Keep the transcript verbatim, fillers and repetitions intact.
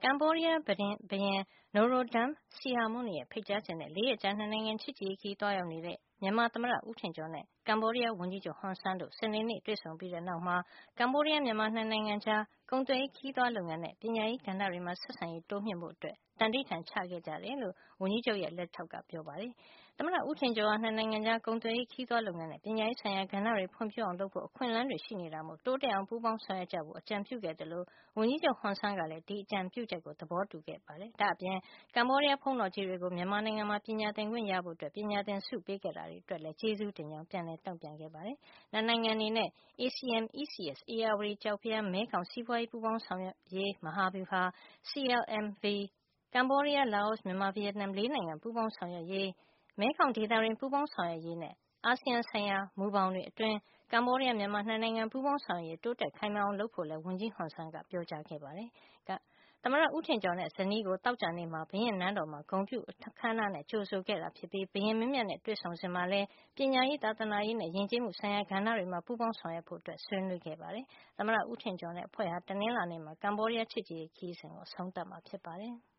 ကမ္ဘောဒီးယားဘုရင် Norodom Sihamoni ရဲ့ ဖိတ်ကြားချက်နဲ့ လေးရက်ကြာ နှစ်နိုင်ငံ ချစ်ကြည်ရေးခရီးသွားရောက်နေတဲ့ မြန်မာသမ္မတ ဦးထင်ကျော်နဲ့ ကမ္ဘောဒီးယားဝန်ကြီးချုပ် ဟွန်ဆန်းတို့ စနေနေ့ တွေ့ဆုံပြီးတဲ့နောက်မှာ ကမ္ဘောဒီးယား-မြန်မာ နှစ်နိုင်ငံကြား ကုန်သွယ်ရေး၊ ခရီးသွားလုပ်ငန်းနဲ့ ပညာရေးကဏ္ဍတွေမှာ ဆက်ဆံရေး တိုးမြှင့်ဖို့ သန္နိဋ္ဌာန်ချခဲ့ကြတယ်လို့ ဝန်ကြီးချုပ်ရဲ့ လက်ထောက်က ပြောပါတယ်။ သမ္မတ ဦးထင်ကျော်ဟာ နှစ်နိုင်ငံကြား ကုန်သွယ်ရေး၊ ခရီးသွားလုပ်ငန်းနဲ့ ပညာရေးဆိုင်ရာ ကဏ္ဍတွေ ဖွံ့ဖြိုးအောင်လုပ်ဖို့ အခွင့်အလမ်းတွေ ရှိနေတာမို့ တိုးတက်အောင် ပူးပေါင်းဆောင်ရွက်ကြဖို့ အကြံပြုခဲ့သလို ဝန်ကြီးချုပ် ဟွန်ဆန်းကလည်း ဒီအကြံပြုချက်ကို သဘောတူခဲ့ပါတယ်။ ဒါ့အပြင် ကမ္ဘောဒီးယားဘုန်းတော်ကြီးတွေကို မြန်မာနိုင်ငံမှာ ပညာသင်ခွင့်ရဖို့ ပညာသင်ဆုပေးခဲ့တာတွေ အတွက်လည်း ကျေးဇူးတင်ကြောင်း ပြန်လည်တုန့်ပြန်ခဲ့ပါတယ်။ နှစ်နိုင်ငံအနေနဲ့ A C M E C S ဧရာဝတီ- ကျောက်ဖယား- မဲခေါင် စီးပွါးရေးပူးပေါင်းဆောင်ရွက်ရေး မဟာဗျူဟာ၊ C L M V ကမ္ဘောဒီးယား၊ လာအို၊ မြန်မာ၊ ဗီယက်နမ် လေးနိုင်ငံ ပူးပေါင်းဆောင်ရွက်ရေး၊ မဲခေါင်ဒေသတွင်း ပူးပေါင်းဆောင်ရွက်ရေးနဲ့ အာဆီယံဆိုင်ရာ မူဘောင်တွေအတွင်း ကမ္ဘောဒီးယား- မြန်မာ နှစ်နိုင်ငံ ပူးပေါင်းဆောင်ရွက်ရေး တိုးတက်ခိုင်မာအောင် လုပ်ဖို့လည်း ဝန်ကြီးဟွန်ဆန်းက ပြောကြားခဲ့ပါတယ်။ သမ္မတ ဦးထင်ကျော်နဲ့ ဇနီးကို သောကြာနေ့မှာ ဘုရင့်နန်းတော်မှာ ဂုဏ်ပြုအခမ်းအနားနဲ့ ကြိုဆိုခဲ့တာ ဖြစ်ပြီး ဘုရင်မင်းမြတ်နဲ့ တွေ့ဆုံစဉ်မှာလည်း ပညာရေး၊ သာသနာရေးနဲ့ ယဉ်ကျေးမှုဆိုင်ရာ ကဏ္ဍတွေမှာ ပူးပေါင်းဆောင်ရွက်ဖို့ ဆွေးနွေးခဲ့ပါတယ်။ သမ္မတ ဦးထင်ကျော်နဲ့ အဖွဲ့ဟာ တနင်္လာနေ့မှာ ကမ္ဘောဒီးယား ချစ်ကြည်ရေးခရီးစဉ်ကို အဆုံးသတ်မှာ ဖြစ်ပါတယ်။